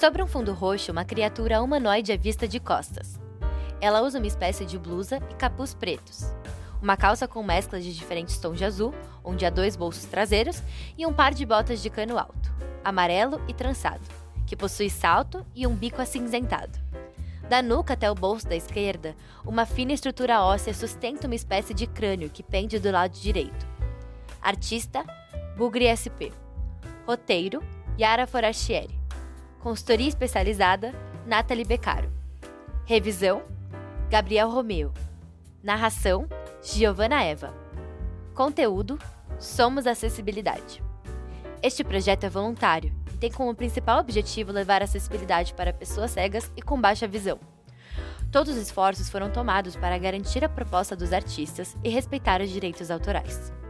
Sobre um fundo roxo, uma criatura humanoide é vista de costas. Ela usa uma espécie de blusa e capuz pretos, uma calça com mesclas de diferentes tons de azul, onde há 2 bolsos traseiros, e um par de botas de cano alto, amarelo e trançado, que possui salto e um bico acinzentado. Da nuca até o bolso da esquerda, uma fina estrutura óssea sustenta uma espécie de crânio que pende do lado direito. Artista, Bugre SP. Roteiro, Yara Forastieri. Consultoria especializada, Nathalie Beccaro. Revisão, Gabriel Romeu. Narração, Giovana Eva. Conteúdo, Somos Acessibilidade. Este projeto é voluntário e tem como principal objetivo levar acessibilidade para pessoas cegas e com baixa visão. Todos os esforços foram tomados para garantir a proposta dos artistas e respeitar os direitos autorais.